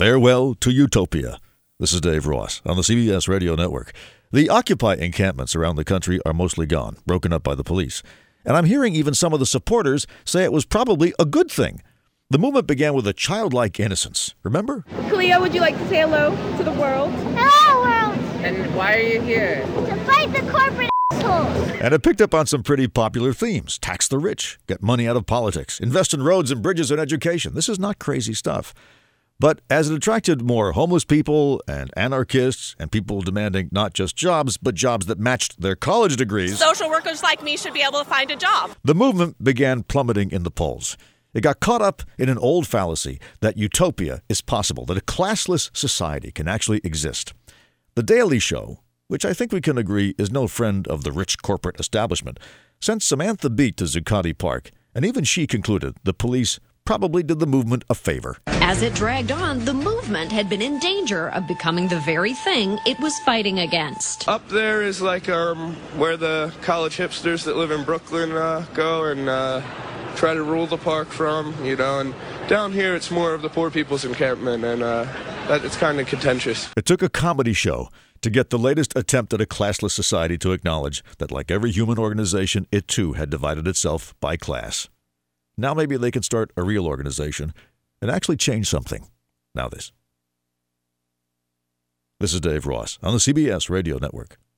Farewell to Utopia. This is Dave Ross on the CBS Radio Network. The Occupy encampments around the country are mostly gone, broken up by the police. And I'm hearing even some of the supporters say it was probably a good thing. The movement began with a childlike innocence. Remember? Cleo, would you like to say hello to the world? Hello, world! And why are you here? To fight the corporate assholes! And it picked up on some pretty popular themes. Tax the rich, get money out of politics, invest in roads and bridges and education. This is not crazy stuff. But as it attracted more homeless people and anarchists and people demanding not just jobs, but jobs that matched their college degrees, social workers like me should be able to find a job. The movement began plummeting in the polls. It got caught up in an old fallacy that utopia is possible, that a classless society can actually exist. The Daily Show, which I think we can agree is no friend of the rich corporate establishment, sent Samantha Beat to Zuccotti Park, and even she concluded the police probably did the movement a favor. As it dragged on, the movement had been in danger of becoming the very thing it was fighting against. Up there is like where the college hipsters that live in Brooklyn go and try to rule the park from, and down here it's more of the poor people's encampment, and it's kind of contentious. It took a comedy show to get the latest attempt at a classless society to acknowledge that, like every human organization, it too had divided itself by class. Now maybe they can start a real organization and actually change something. Now this. This is Dave Ross on the CBS Radio Network.